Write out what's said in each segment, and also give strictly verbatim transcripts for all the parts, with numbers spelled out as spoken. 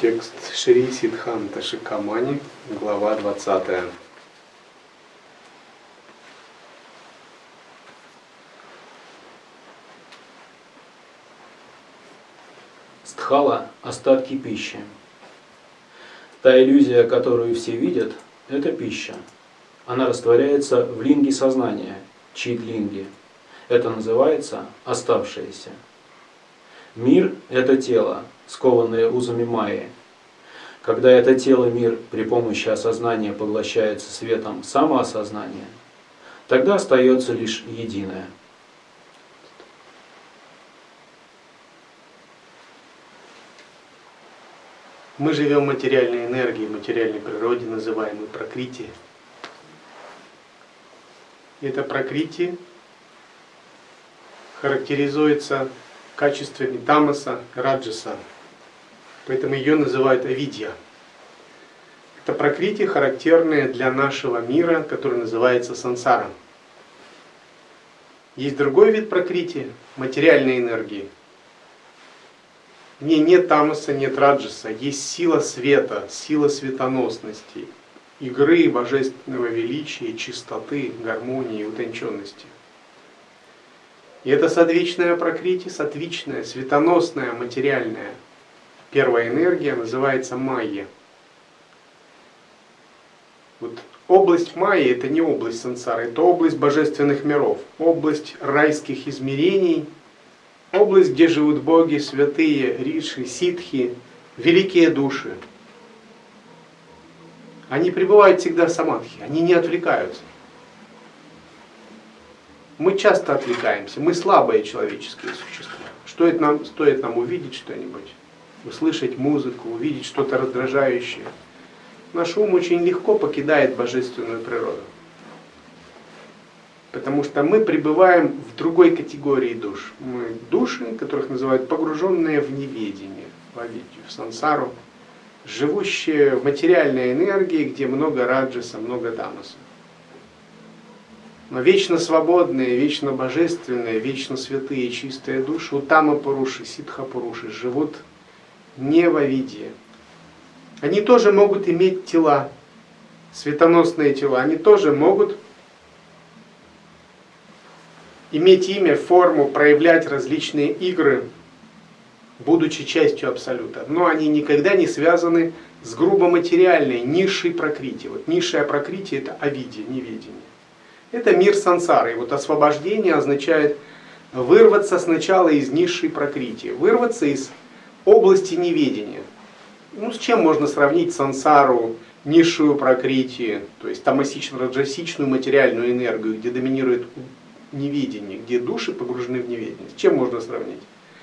Текст Шри Сиддханта Шикамани, глава двадцатая. Стхала – остатки пищи. Та иллюзия, которую все видят, это пища. Она растворяется в линге сознания, чит-линге. Это называется оставшееся. Мир – это тело, скованное узами майи. Когда это тело, мир, при помощи осознания поглощается светом самоосознания, тогда остается лишь единое. Мы живем в материальной энергии, материальной природе, называемой пракрити. Это пракрити характеризуется качествами тамаса, раджаса. Поэтому ее называют авидья. Это пракрити, характерные для нашего мира, который называется сансара. Есть другой вид пракрити, материальной энергии. В ней нет тамаса, нет раджаса, есть сила света, сила светоносности, игры божественного величия, чистоты, гармонии, утонченности. И это садвичная пракрити, сатвичная, светоносная, материальная. Первая энергия называется майя. Вот область майи — это не область сансары, это область божественных миров, область райских измерений, область, где живут боги, святые, риши, ситхи, великие души. Они пребывают всегда в самадхи, они не отвлекаются. Мы часто отвлекаемся, мы слабые человеческие существа. Стоит нам, стоит нам увидеть что-нибудь, услышать музыку, увидеть что-то раздражающее. Наш ум очень легко покидает божественную природу. Потому что мы пребываем в другой категории душ. Мы души, которых называют погруженные в неведение, в авидью, в сансару, живущие в материальной энергии, где много раджаса, много тамаса. Но вечно свободные, вечно божественные, вечно святые, чистые души, утама-пуруши, ситха-пуруши, живут не в авидье. Они тоже могут иметь тела, светоносные тела, они тоже могут иметь имя, форму, проявлять различные игры, будучи частью Абсолюта. Но они никогда не связаны с грубо материальной, низшей пракрити. Вот низшая пракрити — это авидья, неведение. Это мир сансары. И вот освобождение означает вырваться сначала из низшей пракрити, вырваться из области неведения. Ну, с чем можно сравнить сансару, низшую пракрити, то есть тамасично-раджасичную материальную энергию, где доминирует неведение, где души погружены в неведение? С чем можно сравнить?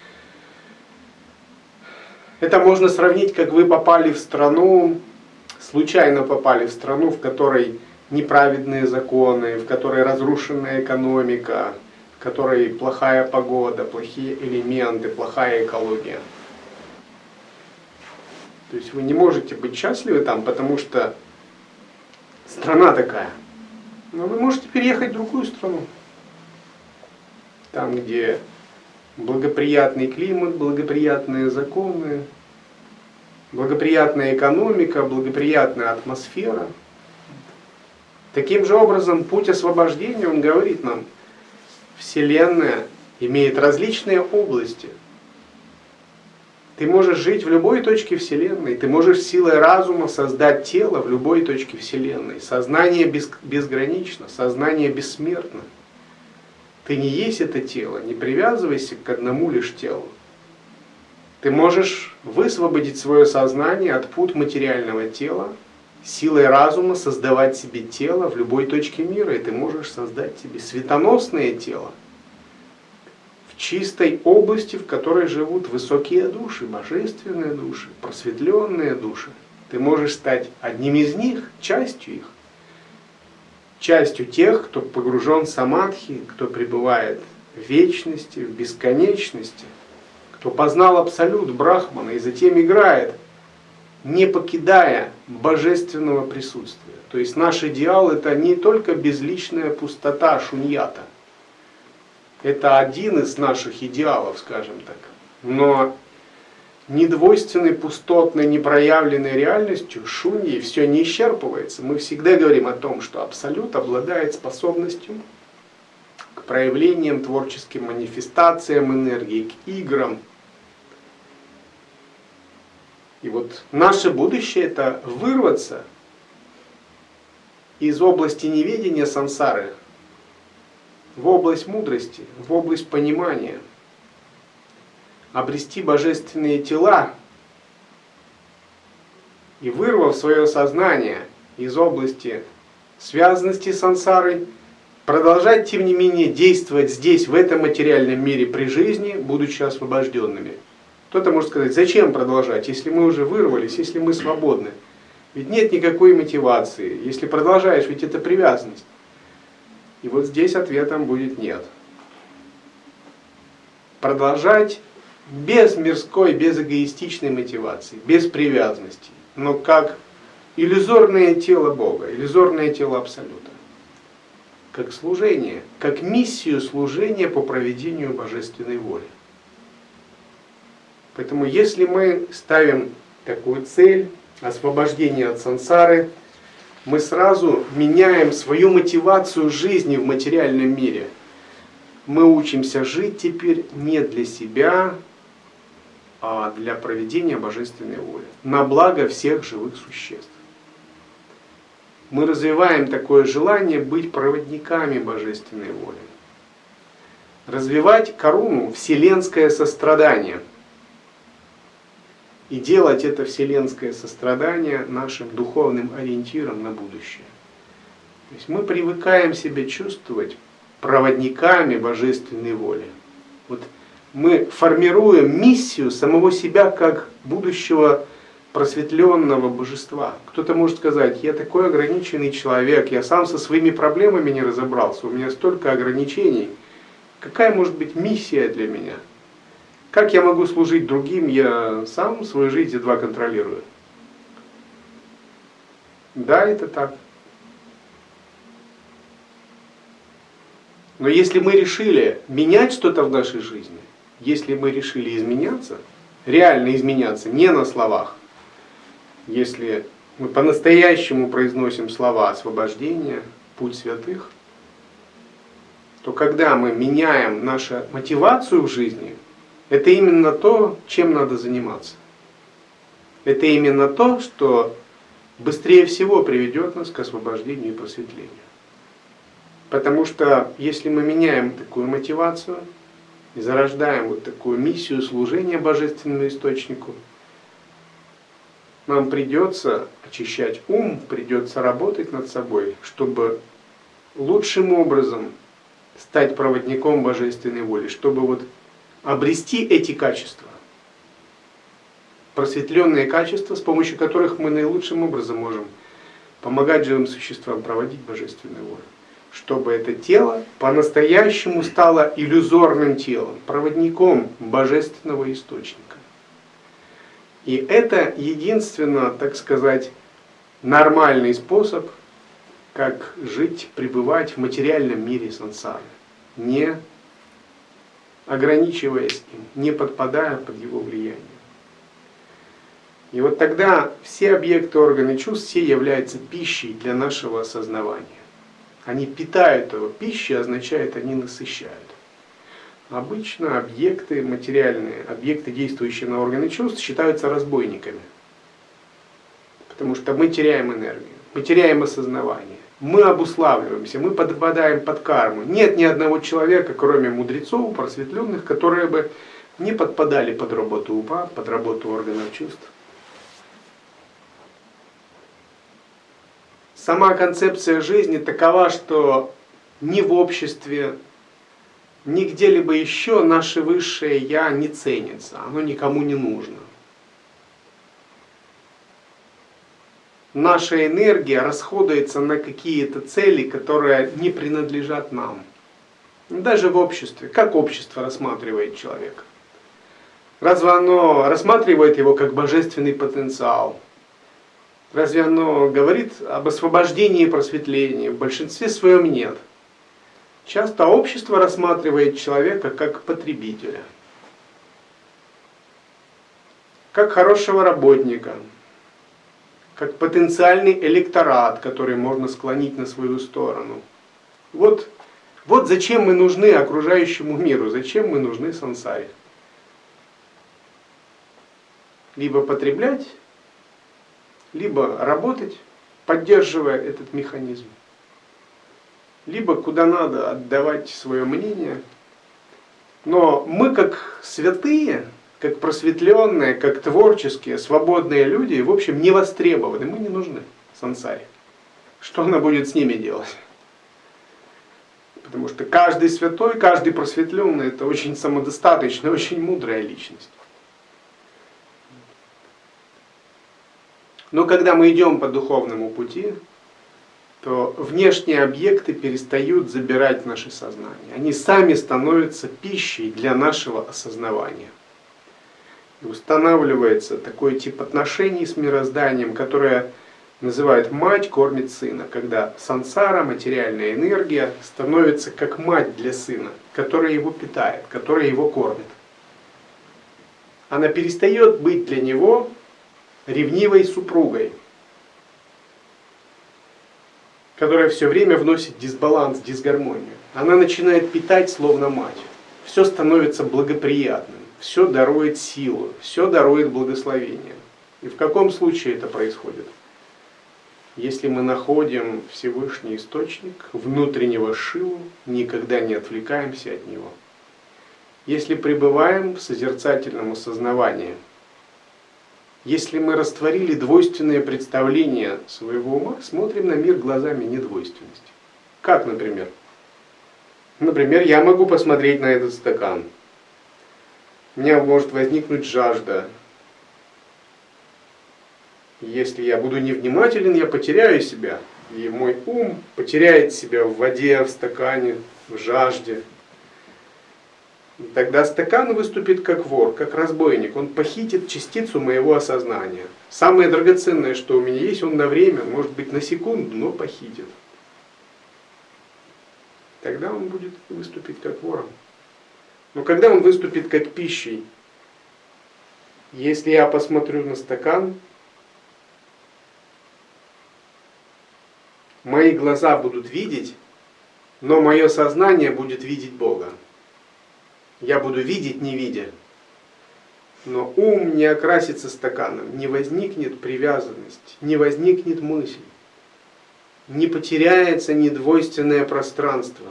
Это можно сравнить, как вы попали в страну, случайно попали в страну, в которой неправедные законы, в которой разрушенная экономика, в которой плохая погода, плохие элементы, плохая экология. То есть вы не можете быть счастливы там, потому что страна такая. Но вы можете переехать в другую страну. Там, где благоприятный климат, благоприятные законы, благоприятная экономика, благоприятная атмосфера. Таким же образом, путь освобождения, он говорит нам, Вселенная имеет различные области. Ты можешь жить в любой точке Вселенной, ты можешь силой разума создать тело в любой точке Вселенной. Сознание безгранично, сознание бессмертно. Ты не есть это тело, не привязывайся к одному лишь телу. Ты можешь высвободить свое сознание от пут материального тела, силой разума создавать себе тело в любой точке мира, и ты можешь создать себе светоносное тело в чистой области, в которой живут высокие души, божественные души, просветленные души. Ты можешь стать одним из них, частью их. Частью тех, кто погружен в самадхи, кто пребывает в вечности, в бесконечности, кто познал абсолют Брахмана и затем играет, не покидая божественного присутствия. То есть наш идеал — это не только безличная пустота, шуньята. Это один из наших идеалов, скажем так. Но недвойственной, пустотной, непроявленной реальностью, шуньей, все не исчерпывается. Мы всегда говорим о том, что Абсолют обладает способностью к проявлениям, творческим манифестациям энергии, к играм. И вот наше будущее — это вырваться из области неведения сансары в область мудрости, в область понимания, обрести божественные тела и, вырвав свое сознание из области связанности с сансарой, продолжать, тем не менее, действовать здесь, в этом материальном мире при жизни, будучи освобожденными. Кто-то может сказать, зачем продолжать, если мы уже вырвались, если мы свободны? Ведь нет никакой мотивации. Если продолжаешь, ведь это привязанность. И вот здесь ответом будет нет. Продолжать без мирской, без эгоистичной мотивации, без привязанности, но как иллюзорное тело Бога, иллюзорное тело Абсолюта. Как служение, как миссию служения по проведению божественной воли. Поэтому если мы ставим такую цель, освобождение от сансары, мы сразу меняем свою мотивацию жизни в материальном мире. Мы учимся жить теперь не для себя, а для проведения божественной воли, на благо всех живых существ. Мы развиваем такое желание быть проводниками божественной воли. Развивать каруну, вселенское сострадание. И делать это вселенское сострадание нашим духовным ориентиром на будущее. То есть мы привыкаем себя чувствовать проводниками божественной воли. Вот мы формируем миссию самого себя как будущего просветленного божества. Кто-то может сказать, я такой ограниченный человек, я сам со своими проблемами не разобрался, у меня столько ограничений. Какая может быть миссия для меня? Как я могу служить другим, я сам свою жизнь едва контролирую. Да, это так. Но если мы решили менять что-то в нашей жизни, если мы решили изменяться, реально изменяться, не на словах, если мы по-настоящему произносим слова освобождения, путь святых, то когда мы меняем нашу мотивацию в жизни, это именно то, чем надо заниматься. Это именно то, что быстрее всего приведет нас к освобождению и просветлению. Потому что если мы меняем такую мотивацию и зарождаем вот такую миссию служения божественному источнику, нам придется очищать ум, придется работать над собой, чтобы лучшим образом стать проводником божественной воли, чтобы вот обрести эти качества, просветленные качества, с помощью которых мы наилучшим образом можем помогать живым существам проводить божественную волю. Чтобы это тело по-настоящему стало иллюзорным телом, проводником божественного источника. И это единственно, так сказать, нормальный способ, как жить, пребывать в материальном мире сансары, не ограничиваясь им, не подпадая под его влияние. И вот тогда все объекты органы чувств, все являются пищей для нашего осознавания. Они питают его. Пища означает, они насыщают. Обычно объекты материальные, объекты, действующие на органы чувств, считаются разбойниками. Потому что мы теряем энергию, мы теряем осознавание. Мы обуславливаемся, мы подпадаем под карму. Нет ни одного человека, кроме мудрецов, просветленных, которые бы не подпадали под работу ума, под работу органов чувств. Сама концепция жизни такова, что ни в обществе, ни где-либо еще наше высшее «я» не ценится, оно никому не нужно. Наша энергия расходуется на какие-то цели, которые не принадлежат нам. Даже в обществе. Как общество рассматривает человека? Разве оно рассматривает его как божественный потенциал? Разве оно говорит об освобождении и просветлении? В большинстве своем нет. Часто общество рассматривает человека как потребителя. как хорошего работника, как потенциальный электорат, который можно склонить на свою сторону. Вот, вот зачем мы нужны окружающему миру, зачем мы нужны сансаре. Либо потреблять, либо работать, поддерживая этот механизм. Либо куда надо отдавать свое мнение. Но мы как святые, как просветленные, как творческие, свободные люди, в общем, не востребованы, мы не нужны сансаре. Что она будет с ними делать? Потому что каждый святой, каждый просветленный — это очень самодостаточная, очень мудрая личность. Но когда мы идем по духовному пути, то внешние объекты перестают забирать наше сознание. Они сами становятся пищей для нашего осознавания. И устанавливается такой тип отношений с мирозданием, которое называют «мать кормит сына», когда сансара, материальная энергия, становится как мать для сына, которая его питает, которая его кормит. Она перестает быть для него ревнивой супругой, которая все время вносит дисбаланс, дисгармонию. Она начинает питать словно мать. Все становится благоприятным, все дарует силу, все дарует благословение. И в каком случае это происходит? Если мы находим Всевышний Источник, внутреннего Шиву, никогда не отвлекаемся от него. Если пребываем в созерцательном осознавании, если мы растворили двойственные представления своего ума, смотрим на мир глазами недвойственности. Как, например? Например, я могу посмотреть на этот стакан. У меня может возникнуть жажда. Если я буду невнимателен, я потеряю себя. И мой ум потеряет себя в воде, в стакане, в жажде. Тогда стакан выступит как вор, как разбойник. Он похитит частицу моего осознания. Самое драгоценное, что у меня есть, он на время, может быть на секунду, но похитит. Тогда он будет выступить как вором. Но когда он выступит как пищей, если я посмотрю на стакан, мои глаза будут видеть, но мое сознание будет видеть Бога. Я буду видеть, не видя. Но ум не окрасится стаканом, не возникнет привязанность, не возникнет мысль, не потеряется недвойственное пространство.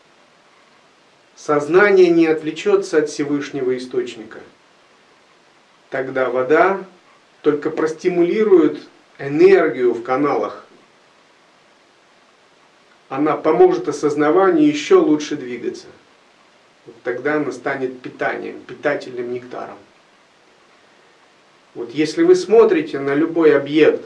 Сознание не отвлечется от Всевышнего Источника. Тогда вода только простимулирует энергию в каналах. Она поможет осознаванию еще лучше двигаться. Вот тогда она станет питанием, питательным нектаром. Вот если вы смотрите на любой объект,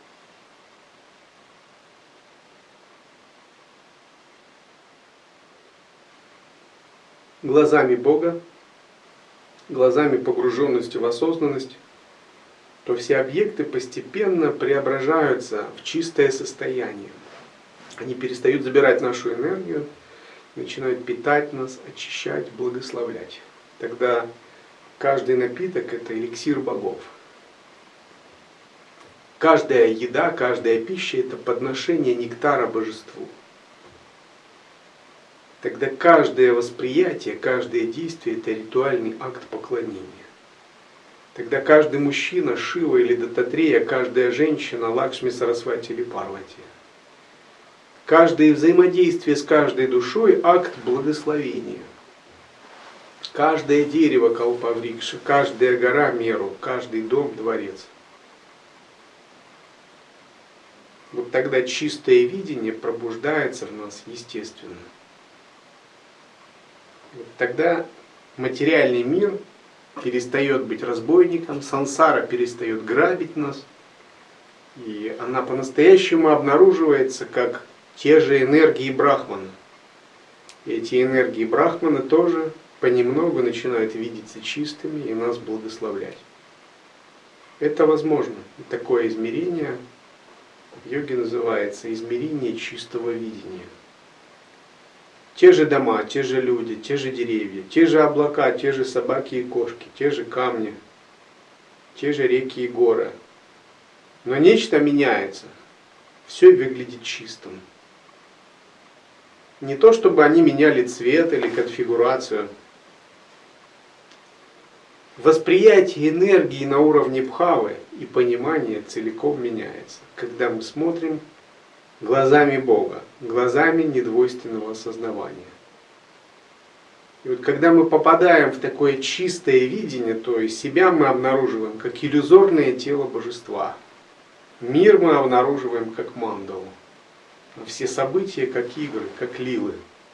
глазами Бога, глазами погруженности в осознанность, то все объекты постепенно преображаются в чистое состояние. Они перестают забирать нашу энергию, начинают питать нас, очищать, благословлять. Тогда каждый напиток — это эликсир богов. Каждая еда, каждая пища — это подношение нектара божеству. Тогда каждое восприятие, каждое действие — это ритуальный акт поклонения. Тогда каждый мужчина — Шива или Дататрея, каждая женщина — Лакшми, Сарасвати или Парвати. Каждое взаимодействие с каждой душой — акт благословения. Каждое дерево — Калпаврикша, каждая гора — Меру, каждый дом — дворец. Вот тогда чистое видение пробуждается в нас естественно. Вот тогда материальный мир перестает быть разбойником, сансара перестает грабить нас, и она по-настоящему обнаруживается как те же энергии Брахмана. И эти энергии Брахмана тоже понемногу начинают видеться чистыми и нас благословлять. Это возможно. И такое измерение в йоге называется измерение чистого видения. Те же дома, те же люди, те же деревья, те же облака, те же собаки и кошки, те же камни, те же реки и горы. Но нечто меняется. Все выглядит чистым. Не то, чтобы они меняли цвет или конфигурацию. Восприятие энергии на уровне бхавы и понимание целиком меняется, когда мы смотрим глазами Бога, глазами недвойственного осознавания. И вот когда мы попадаем в такое чистое видение, то и себя мы обнаруживаем как иллюзорное тело божества. Мир мы обнаруживаем как мандалу. А все события как игры, как лилы.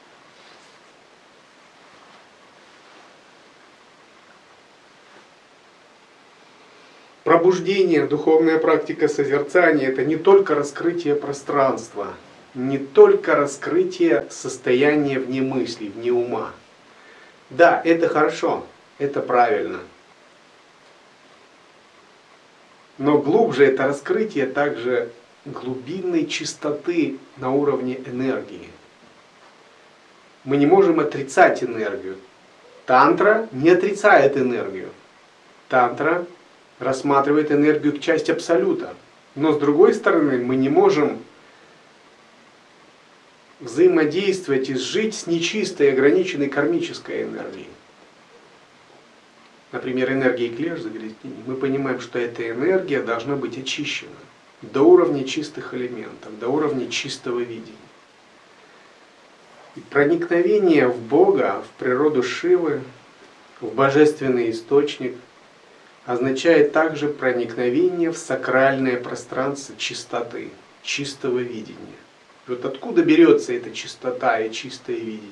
Пробуждение, духовная практика созерцания – это не только раскрытие пространства, не только раскрытие состояния вне мысли, вне ума. Да, это хорошо, это правильно. Но глубже это раскрытие также глубинной чистоты на уровне энергии. Мы не можем отрицать энергию. Тантра не отрицает энергию. Тантра рассматривает энергию как часть абсолюта. Но с другой стороны, мы не можем взаимодействовать и жить с нечистой, ограниченной кармической энергией. Например, энергией клеш загрязнений. Мы понимаем, что эта энергия должна быть очищена до уровня чистых элементов, до уровня чистого видения. И проникновение в Бога, в природу Шивы, в божественный источник означает также проникновение в сакральное пространство чистоты, чистого видения. И вот откуда берется эта чистота и чистое видение?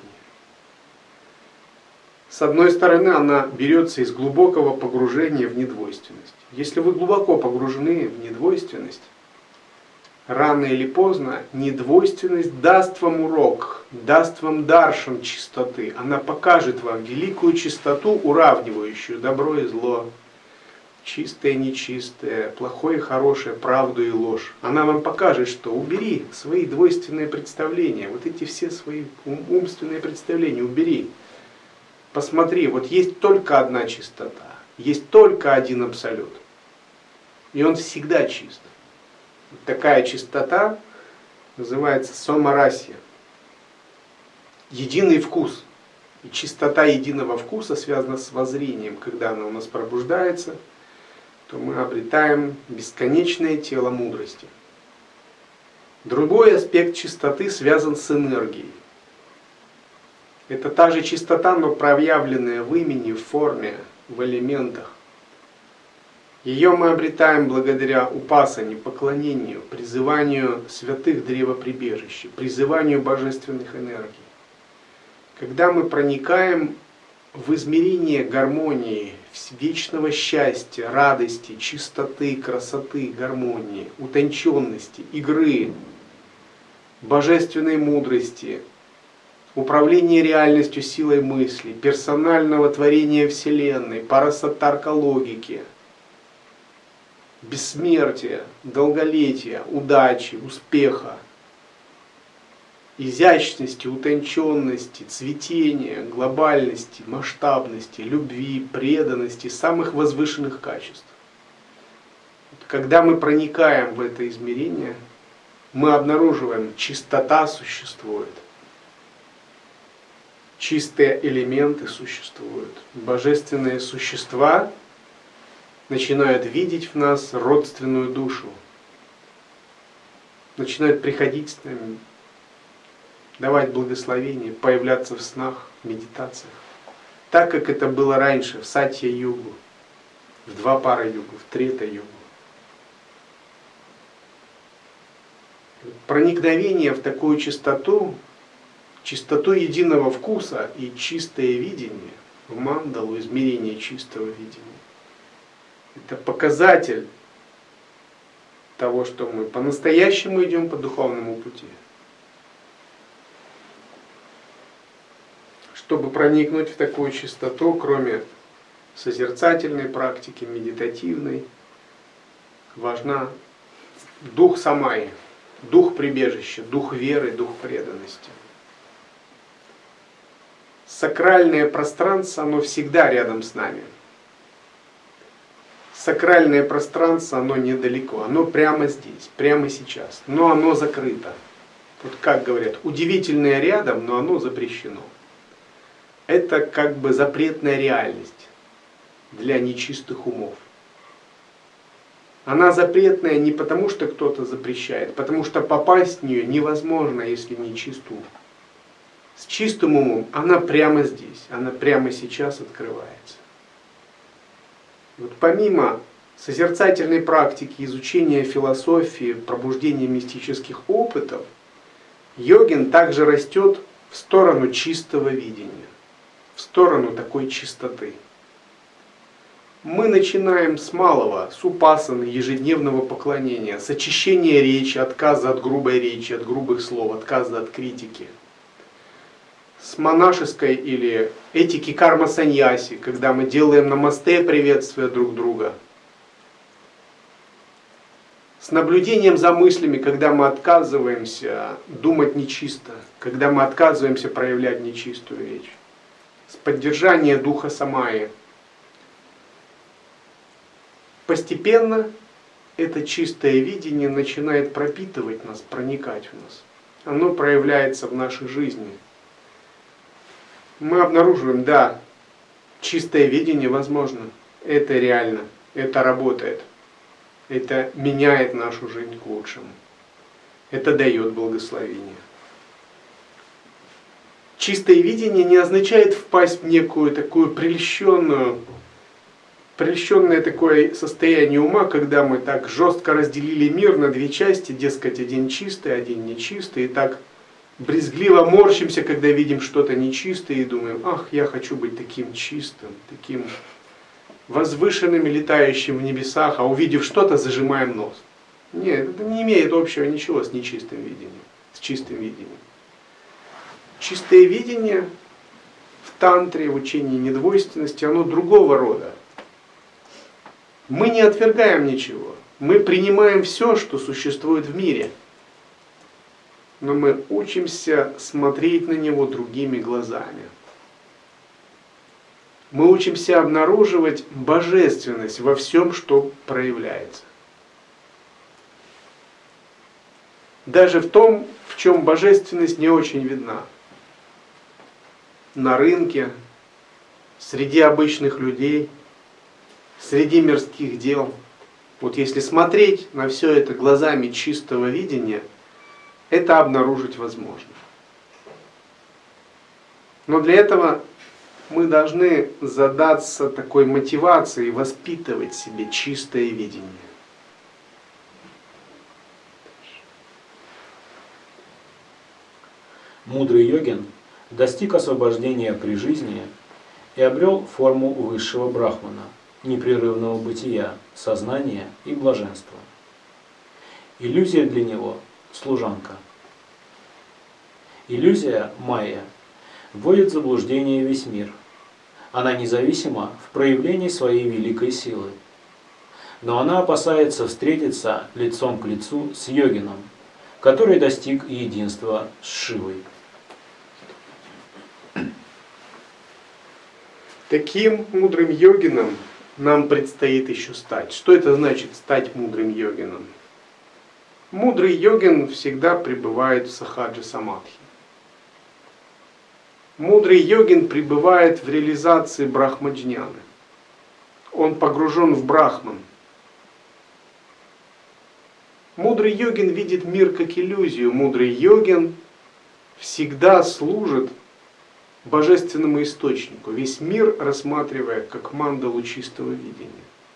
С одной стороны, она берется из глубокого погружения в недвойственность. Если вы глубоко погружены в недвойственность, рано или поздно недвойственность даст вам урок, даст вам даршан чистоты. Она покажет вам великую чистоту, уравнивающую добро и зло, чистое и нечистое, плохое и хорошее, правду и ложь. Она вам покажет, что убери свои двойственные представления, вот эти все свои ум- умственные представления убери. Посмотри, вот есть только одна чистота, есть только один абсолют. И он всегда чист. Такая чистота называется сомарасья. Единый вкус. И чистота единого вкуса связана с воззрением. Когда она у нас пробуждается, то мы обретаем бесконечное тело мудрости. Другой аспект чистоты связан с энергией. Это та же чистота, но проявленная в имени, в форме, в элементах. Ее мы обретаем благодаря упасане, поклонению, призыванию святых древоприбежища, призыванию божественных энергий. Когда мы проникаем в измерение гармонии, вечного счастья, радости, чистоты, красоты, гармонии, утонченности, игры, божественной мудрости, управления реальностью силой мысли, персонального творения Вселенной, парасаттарка логики, бессмертия, долголетия, удачи, успеха, изящности, утонченности, цветения, глобальности, масштабности, любви, преданности, самых возвышенных качеств. Когда мы проникаем в это измерение, мы обнаруживаем, чистота существует. Чистые элементы существуют. Божественные существа начинают видеть в нас родственную душу. Начинают приходить с нами, давать благословение, появляться в снах, в медитациях. Так, как это было раньше, в Сатья-югу, в два пара югу, в Трета-югу. Проникновение в такую чистоту, чистоту единого вкуса и чистое видение, в мандалу, измерение чистого видения, это показатель того, что мы по-настоящему идем по духовному пути. Чтобы проникнуть в такую чистоту, кроме созерцательной практики, медитативной, важна дух самайи, дух прибежища, дух веры, дух преданности. Сакральное пространство, оно всегда рядом с нами. Сакральное пространство, оно недалеко, оно прямо здесь, прямо сейчас, но оно закрыто. Вот как говорят, удивительное рядом, но оно запрещено. Это как бы запретная реальность для нечистых умов. Она запретная не потому, что кто-то запрещает, потому что попасть в нее невозможно, если не чист ум. С чистым умом она прямо здесь, она прямо сейчас открывается. Вот помимо созерцательной практики, изучения философии, пробуждения мистических опытов, йогин также растет в сторону чистого видения, в сторону такой чистоты. Мы начинаем с малого, с упасаны, ежедневного поклонения, с очищения речи, отказа от грубой речи, от грубых слов, отказа от критики. С монашеской или этики карма-саньяси, когда мы делаем намасте, приветствуя друг друга. С наблюдением за мыслями, когда мы отказываемся думать нечисто, когда мы отказываемся проявлять нечистую речь. С поддержания духа самаи. Постепенно это чистое видение начинает пропитывать нас, проникать в нас. Оно проявляется в нашей жизни. Мы обнаруживаем, да, чистое видение возможно, это реально, это работает, это меняет нашу жизнь к лучшему, это дает благословение. Чистое видение не означает впасть в некую такую прельщенную, прельщенное такое состояние ума, когда мы так жестко разделили мир на две части, дескать, один чистый, один нечистый, и так брезгливо морщимся, когда видим что-то нечистое, и думаем, ах, я хочу быть таким чистым, таким возвышенным и летающим в небесах, а увидев что-то, зажимаем нос. Нет, это не имеет общего ничего с нечистым видением, с чистым видением. Чистое видение в тантре, в учении недвойственности, оно другого рода. Мы не отвергаем ничего, мы принимаем все, что существует в мире. Но мы учимся смотреть на него другими глазами. Мы учимся обнаруживать божественность во всем, что проявляется. Даже в том, в чем божественность не очень видна. На рынке, среди обычных людей, среди мирских дел. Вот если смотреть на все это глазами чистого видения, это обнаружить возможно. Но для этого мы должны задаться такой мотивацией воспитывать в себе чистое видение. Мудрый йогин достиг освобождения при жизни и обрел форму высшего брахмана, непрерывного бытия, сознания и блаженства. Иллюзия для него – служанка. Иллюзия майя вводит в заблуждение весь мир. Она независима в проявлении своей великой силы. Но она опасается встретиться лицом к лицу с йогином, который достиг единства с Шивой. Таким мудрым йогином нам предстоит еще стать. Что это значит стать мудрым йогином? Мудрый йогин всегда пребывает в сахаджа самадхи. Мудрый йогин пребывает в реализации брахмаджняны. Он погружен в брахман. Мудрый йогин видит мир как иллюзию. Мудрый йогин всегда служит божественному источнику, весь мир рассматривая как мандалу чистого видения.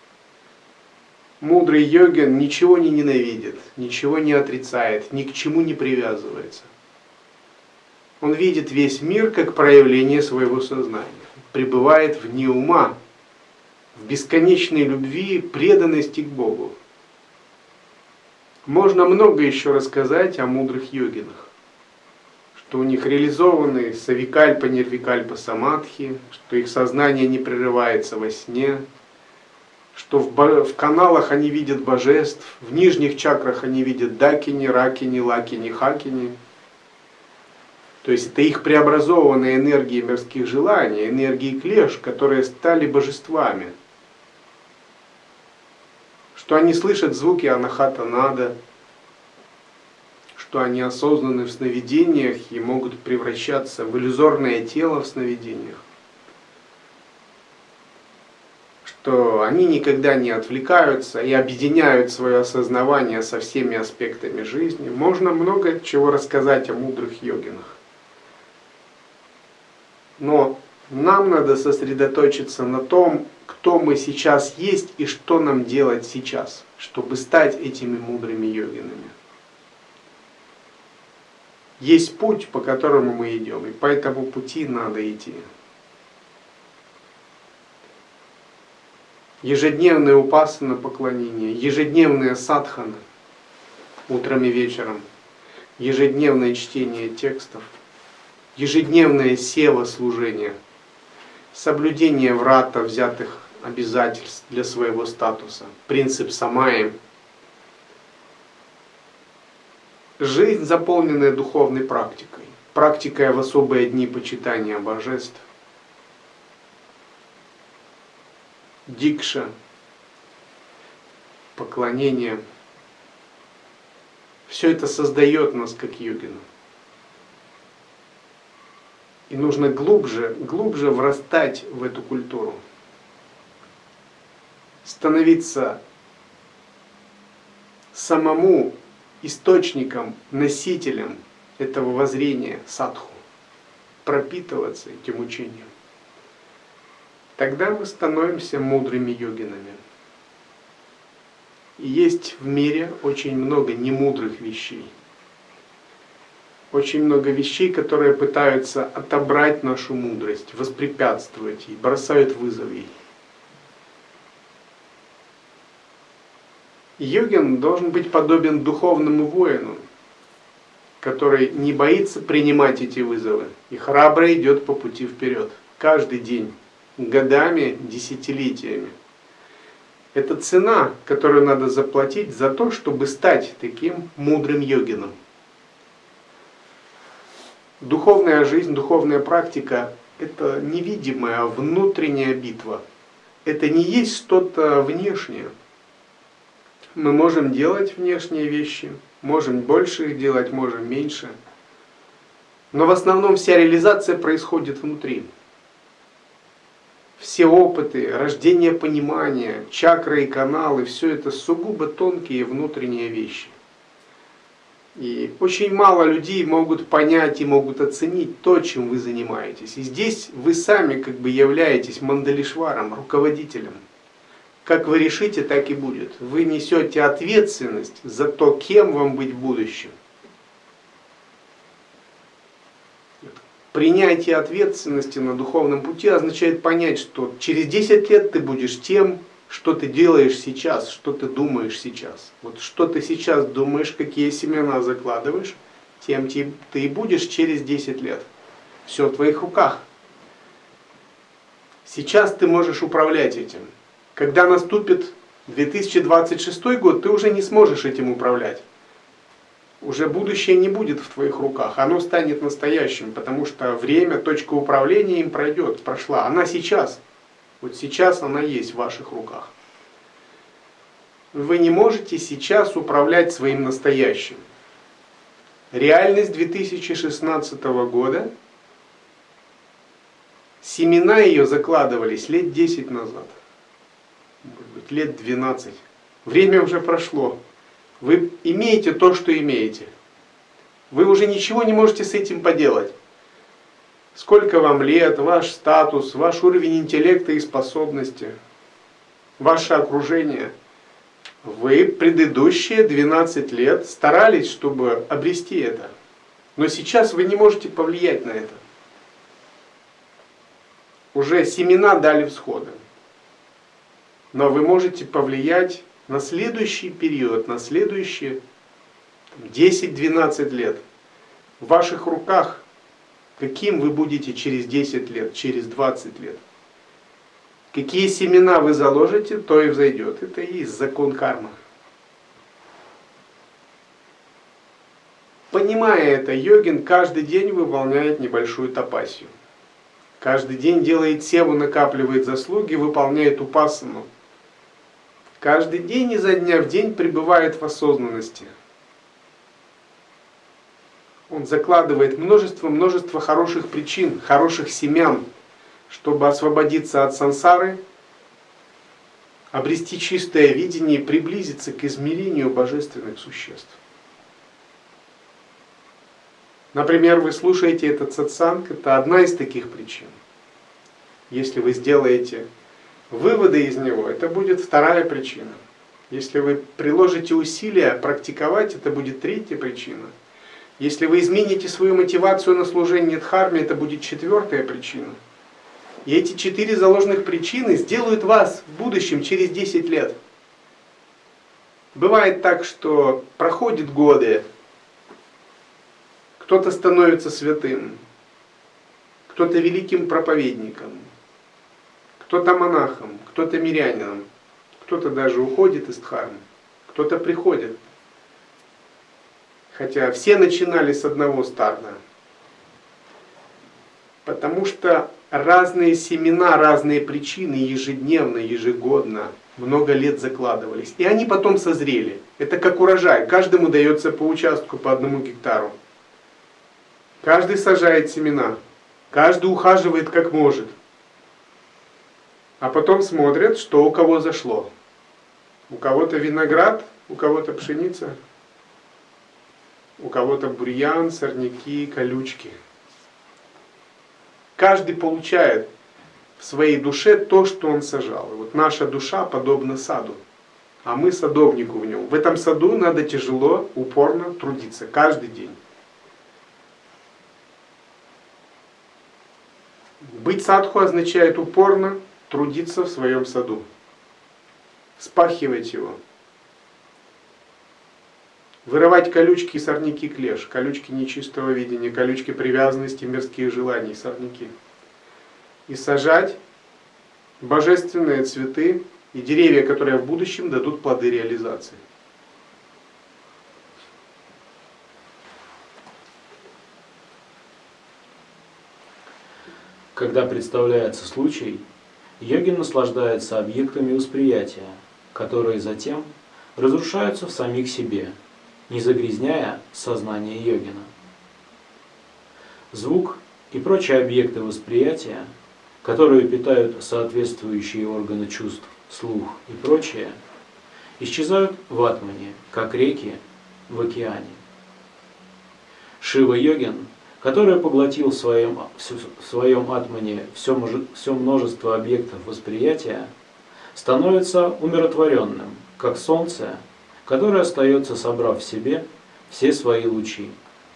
Мудрый йогин ничего не ненавидит, ничего не отрицает, ни к чему не привязывается. Он видит весь мир как проявление своего сознания, пребывает вне ума, в бесконечной любви, преданности к Богу. Можно много еще рассказать о мудрых йогинах, что у них реализованы савикальпа, нирвикальпа самадхи, что их сознание не прерывается во сне, что в, в каналах они видят божеств, в нижних чакрах они видят дакини, ракини, лакини, хакини. То есть это их преобразованные энергии мирских желаний, энергии клеш, которые стали божествами. что они слышат звуки анахата нада, что они осознаны в сновидениях и могут превращаться в иллюзорное тело в сновидениях, что они никогда не отвлекаются и объединяют свое осознавание со всеми аспектами жизни. Можно много чего рассказать о мудрых йогинах. Но нам надо сосредоточиться на том, кто мы сейчас есть и что нам делать сейчас, чтобы стать этими мудрыми йогинами. Есть путь, по которому мы идем, и по этому пути надо идти. Ежедневное упасана поклонение, ежедневная садхана утром и вечером, ежедневное чтение текстов, ежедневное сева служение, соблюдение врата взятых обязательств для своего статуса, принцип самаи. Жизнь, заполненная духовной практикой, практикой в особые дни почитания божеств, дикша, поклонение. Все это создает нас как йогинов. И нужно глубже, глубже врастать в эту культуру. Становиться самому источником, носителем этого воззрения садху. Пропитываться этим учением. Тогда мы становимся мудрыми йогинами. И есть в мире очень много немудрых вещей. Очень много вещей, которые пытаются отобрать нашу мудрость, воспрепятствовать ей, бросают вызов ей. Йогин должен быть подобен духовному воину, который не боится принимать эти вызовы и храбро идет по пути вперед. Каждый день, годами, десятилетиями. Это цена, которую надо заплатить за то, чтобы стать таким мудрым йогином. Духовная жизнь, духовная практика – это невидимая внутренняя битва. Это не есть что-то внешнее. Мы можем делать внешние вещи, можем больше их делать, можем меньше. Но в основном вся реализация происходит внутри. Все опыты, рождение понимания, чакры и каналы – все это сугубо тонкие внутренние вещи. И очень мало людей могут понять и могут оценить то, чем вы занимаетесь. И здесь вы сами как бы являетесь мандалишваром, руководителем. Как вы решите, так и будет. Вы несете ответственность за то, кем вам быть в будущем. Принятие ответственности на духовном пути означает понять, что через десять лет ты будешь тем, что ты делаешь сейчас, что ты думаешь сейчас. Вот что ты сейчас думаешь, какие семена закладываешь, тем ты и будешь через десять лет. Все в твоих руках. Сейчас ты можешь управлять этим. Когда наступит две тысячи двадцать шестой год, ты уже не сможешь этим управлять. Уже будущее не будет в твоих руках, оно станет настоящим, потому что время, точка управления им пройдет, прошла. Она сейчас, вот сейчас она есть в ваших руках. Вы не можете сейчас управлять своим настоящим. Реальность две тысячи шестнадцатого года, семена ее закладывались лет десять назад, может быть, лет двенадцать. Время уже прошло. Вы имеете то, что имеете. Вы уже ничего не можете с этим поделать. Сколько вам лет, ваш статус, ваш уровень интеллекта и способности, ваше окружение. Вы предыдущие двенадцать лет старались, чтобы обрести это. Но сейчас вы не можете повлиять на это. Уже семена дали всходы. Но вы можете повлиять на следующий период, на следующие десять-двенадцать лет. В ваших руках, каким вы будете через десять лет, через двадцать лет. Какие семена вы заложите, то и взойдет. Это и есть закон кармы. Понимая это, йогин каждый день выполняет небольшую тапасию. Каждый день делает севу, накапливает заслуги, выполняет упасану. каждый день изо дня в день пребывает в осознанности. Он закладывает множество-множество хороших причин, хороших семян, чтобы освободиться от сансары, обрести чистое видение и приблизиться к измерению божественных существ. Например, вы слушаете этот сатсанг, это одна из таких причин. Если вы сделаете выводы из него, это будет вторая причина. Если вы приложите усилия практиковать, это будет третья причина. Если вы измените свою мотивацию на служение дхарме, это будет четвертая причина. И эти четыре заложенных причины сделают вас в будущем через десять лет. Бывает так, что проходят годы, кто-то становится святым, кто-то великим проповедником, кто-то монахом, кто-то мирянином, кто-то даже уходит из дхармы, кто-то приходит. Хотя все начинали с одного старта. Потому что разные семена, разные причины ежедневно, ежегодно, много лет закладывались. И они потом созрели. Это как урожай. Каждому дается по участку, по одному гектару. Каждый сажает семена. Каждый ухаживает как может. А потом смотрят, что у кого зашло. У кого-то виноград, у кого-то пшеница, у кого-то бурьян, сорняки, колючки. Каждый получает в своей душе то, что он сажал. И вот наша душа подобна саду, а мы садовнику в нем. В этом саду надо тяжело, упорно трудиться каждый день. Быть садху означает упорно трудиться в своем саду, вспахивать его, вырывать колючки, сорняки, клеш, колючки нечистого видения, колючки привязанности, мирских желаний, сорняки. И сажать божественные цветы и деревья, которые в будущем дадут плоды реализации. Когда представляется случай, йогин наслаждается объектами восприятия, которые затем разрушаются в самих себе, не загрязняя сознание йогина. Звук и прочие объекты восприятия, которые питают соответствующие органы чувств, слух и прочее, исчезают в атмане, как реки в океане. Шива-йогин, который поглотил в своем, в своем атмане все, все множество объектов восприятия, становится умиротворенным, как солнце, которое остается, собрав в себе все свои лучи.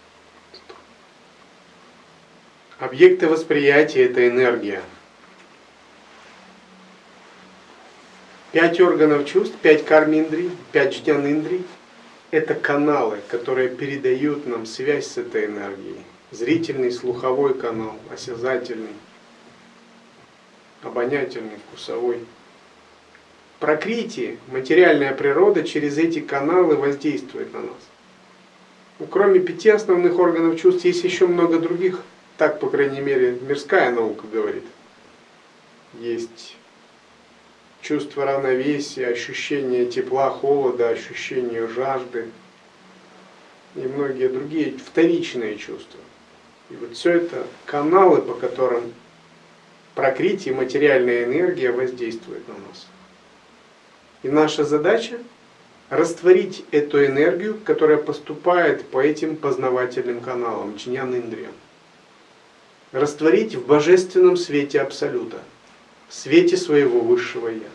Объекты восприятия – это энергия. Пять органов чувств, пять карминдрий, пять джнян-индрий – это каналы, которые передают нам связь с этой энергией. Зрительный, слуховой канал, осязательный, обонятельный, вкусовой. Пракрити, материальная природа, через эти каналы воздействует на нас. Ну, кроме пяти основных органов чувств, есть еще много других. Так, по крайней мере, мирская наука говорит. Есть чувство равновесия, ощущение тепла, холода, ощущение жажды и многие другие вторичные чувства. И вот все это каналы, по которым пракрити, материальная энергия воздействует на нас. И наша задача растворить эту энергию, которая поступает по этим познавательным каналам, джнян-индриям. Растворить в божественном свете Абсолюта, в свете своего высшего Я.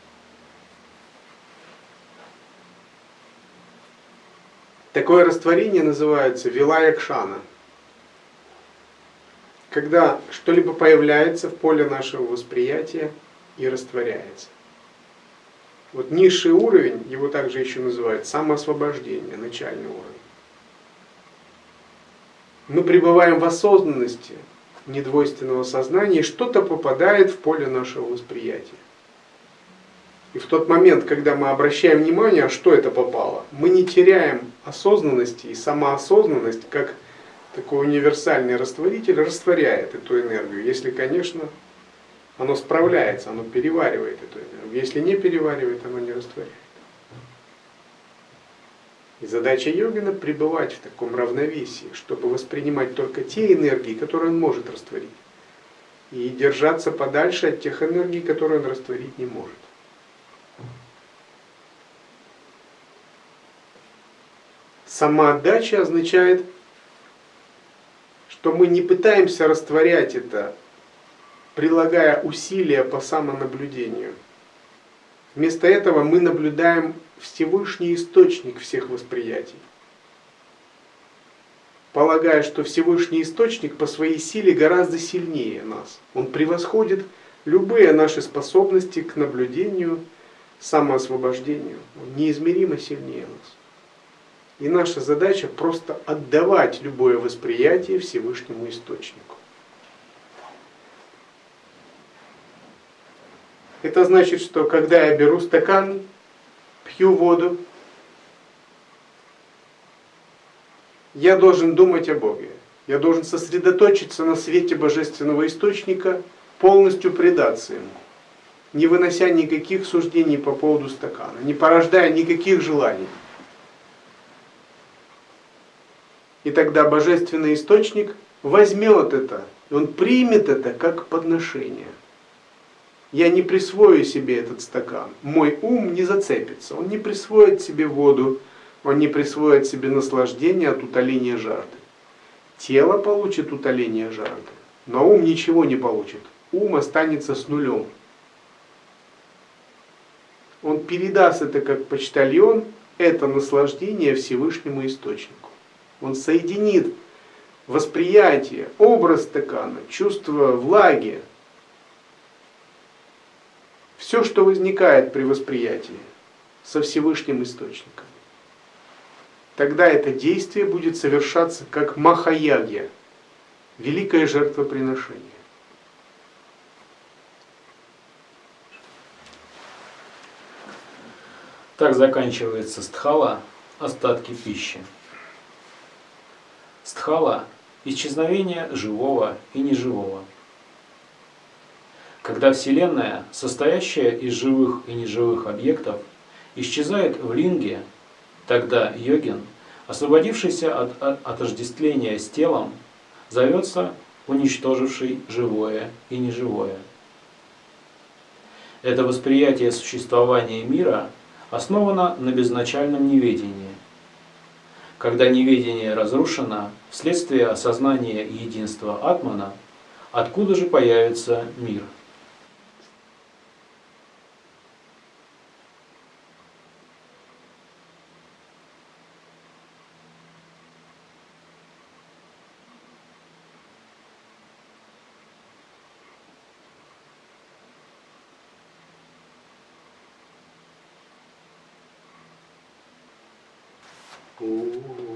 Такое растворение называется вилая-кшана. Когда что-либо появляется в поле нашего восприятия и растворяется. Вот низший уровень, его также еще называют самоосвобождение, начальный уровень. Мы пребываем в осознанности недвойственного сознания, и что-то попадает в поле нашего восприятия. И в тот момент, когда мы обращаем внимание, а что это попало, мы не теряем осознанности, и самоосознанность, как такой универсальный растворитель, растворяет эту энергию, если, конечно, Оно справляется, оно переваривает эту энергию. Если не переваривает, оно не растворяет. И задача йогина — пребывать в таком равновесии, чтобы воспринимать только те энергии, которые он может растворить, и держаться подальше от тех энергий, которые он растворить не может. Самоотдача означает, что мы не пытаемся растворять это, прилагая усилия по самонаблюдению. Вместо этого мы наблюдаем Всевышний источник всех восприятий, полагая, что Всевышний источник по своей силе гораздо сильнее нас. Он превосходит любые наши способности к наблюдению, самоосвобождению. Он неизмеримо сильнее нас. И наша задача просто отдавать любое восприятие Всевышнему источнику. Это значит, что когда я беру стакан, пью воду, я должен думать о Боге. Я должен сосредоточиться на свете Божественного Источника, полностью предаться Ему, не вынося никаких суждений по поводу стакана, не порождая никаких желаний. И тогда Божественный Источник возьмет это, и Он примет это как подношение. Я не присвою себе этот стакан. Мой ум не зацепится. Он не присвоит себе воду, он не присвоит себе наслаждение от утоления жажды. Тело получит утоление жажды, но ум ничего не получит. Ум останется с нулем. Он передаст это как почтальон, это наслаждение Всевышнему Источнику. Он соединит восприятие, образ стакана, чувство влаги, все, что возникает при восприятии, со Всевышним Источником. Тогда это действие будет совершаться как махаягья, великое жертвоприношение. Так заканчивается стхала, остатки пищи. Стхала – исчезновение живого и неживого. Когда Вселенная, состоящая из живых и неживых объектов, исчезает в линге, тогда йогин, освободившийся от отождествления с телом, зовется уничтоживший живое и неживое. Это восприятие существования мира основано на безначальном неведении. Когда неведение разрушено вследствие осознания единства Атмана, откуда же появится мир? О.